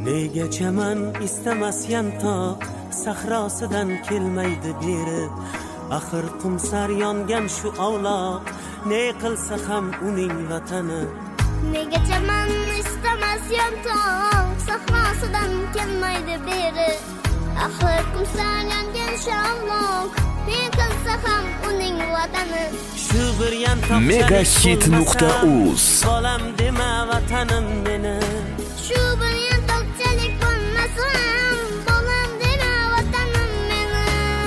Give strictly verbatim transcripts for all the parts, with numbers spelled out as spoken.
Negacha men istamas yantoq sahrosidan kelmaydi beri. Axir qumsar yongan shu avloq, ne qilsa ham uning vatani. Negacha men istamas yantoq sahrosidan kelmaydi beri. Axir qumsar yongan shu avloq, ne qilsa ham uning vatani. Shu bir yantoq megahit nuqta uz bolam dema vatanim meni. Shu bir yantoqchalik bo'lmasam, bolam dema vatanim meni.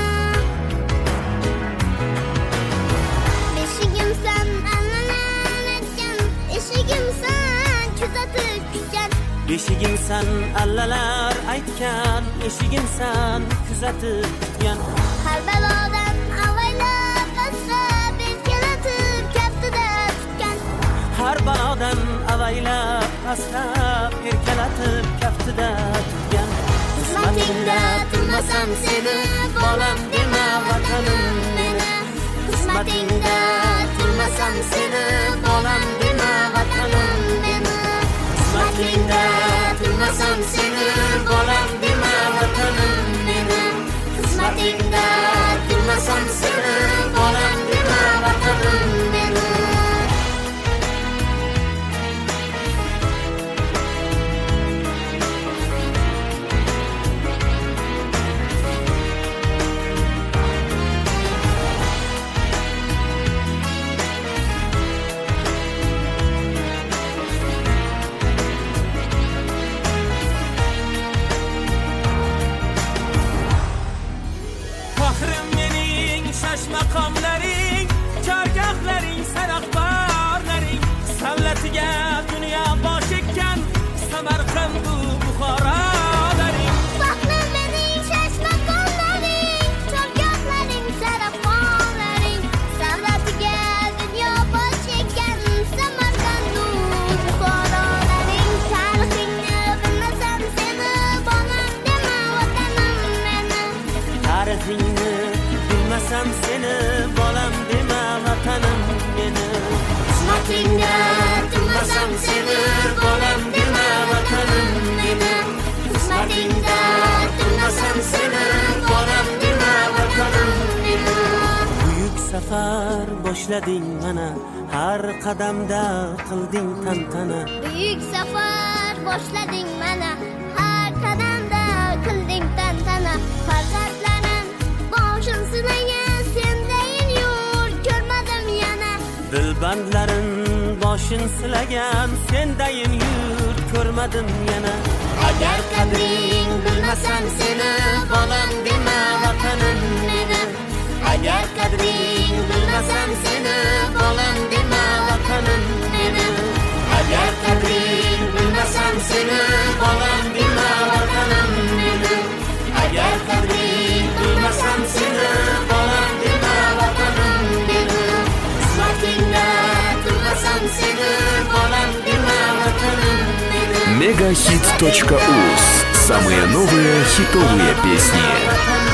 Beshigimsan allalar etgan, eshigimsan kuzatib kutgan. Beshigimsan allalar aytgan, eshigimsan kuzatib kutgan. Har balodan avaylab asrab erkalatib kaftida tutgan. Har balodan avaylab asrab erkalatib kaftida tutgan. Qismatingda turmasam seni, bolam dema vatanim meni. Qismatingda turmasam seni, bolam dema vatanim meni. Qismatingda turmasam seni, bolam dema vatanim meni. Qismatingda turmasam seni, bolam dema vatanim meni. Maqomlaring, chargohlaring, saraqbarlaring, savlatiga dunyo bosh ekkan Samarqand bu Buxorodaring. Faxrim mening shash maqomlaring, chargohlaring, saraqbarlaring, savlatiga dunyo bosh ekkan Samarqand bu Buxorodaring. Tarixingni bilmasam seni, bolam dema vatanim meni. Tarixingni bilmasam seni, bolam dema vatanim meni. Qismatingda turmasam seni, bolam dema vatanim meni. Qismatingda turmasam seni, bolam dema vatanim meni. Buyuk safar boshlading mana, har qadamda qilding tantana. Buyuk safar boshlading mana, har qadamda qilding tantana. Farzandlarim boshim silagan, sendayin yurt ko'rmadim yana. Dilbandlarim boshin silagan, sendayin yurt ko'rmadim yana. Agar qadring bilmasam seni, bolam dema vatanim meni. Agar qadring bilmasam seni, bolam dema vatanim meni. Agar qadring bilmasam seni, bolam dema vatanim meni. Agar qadring bilmasam seni, bolam dema vatanim meni. Qismatingda turmasam seni, bolam dema vatanim meni. megahit точка уз. Самые новые хитовые песни.